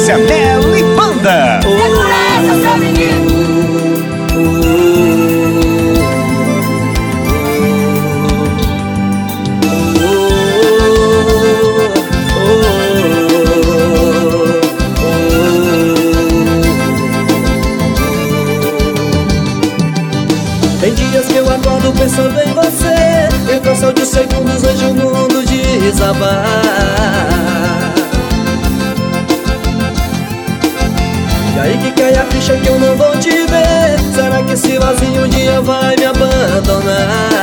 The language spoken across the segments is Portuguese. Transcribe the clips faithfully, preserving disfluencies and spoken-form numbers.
Márcia Mello e Banda. Segurança, seu menino. Tem dias que eu acordo pensando em você, em fração de segundos vejo o mundo desabar. E aí que cai a ficha que eu não vou te ver. Será que esse vazio um dia vai me abandonar?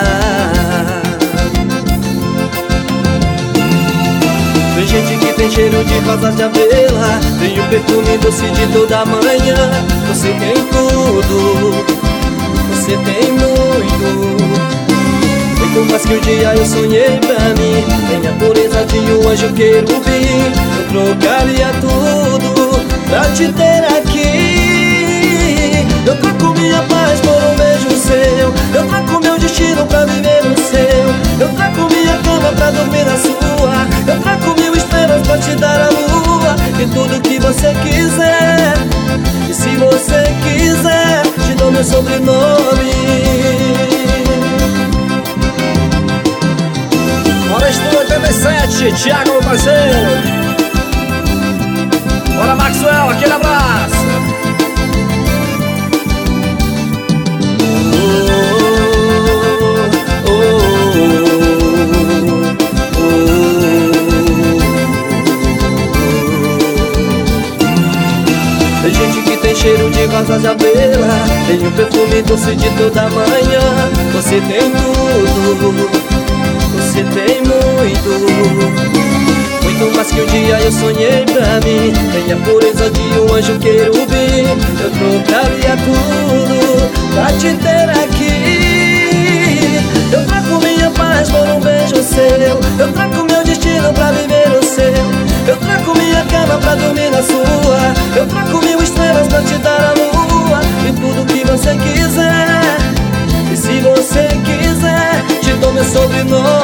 Tem gente que tem cheiro de rosas de abelha, tem o perfume doce de toda manhã. Você tem tudo, você tem muito, muito mais que o dia eu sonhei pra mim. Tem a pureza de um anjo querubim. Eu trocaria tudo pra te ter aqui. Eu troco minha paz por um beijo seu, eu troco meu destino pra viver no seu. Eu troco minha cama pra dormir na sua, eu troco mil estrelas pra te dar a lua. E tudo que você quiser, e se você quiser, te dou meu sobrenome. Bora, Estúdio oitenta e sete, Thiago, meu parceiro. Bora, Maxwell, aquele abraço. Tem gente que tem cheiro de rosas de abelha, tem um perfume doce de toda manhã. Você tem tudo, você tem muito, muito mais que um dia eu sonhei pra mim. Tem a pureza de um anjo querubim. Eu trocaria tudo pra te ter aqui. Eu troco minha paz por um beijo seu, eu troco meu destino pra viver o seu. Eu troco minha cama pra dormir na sua, eu troco mil estrelas pra te dar a lua. E tudo que você quiser, e se você quiser, te dou meu sobrenome.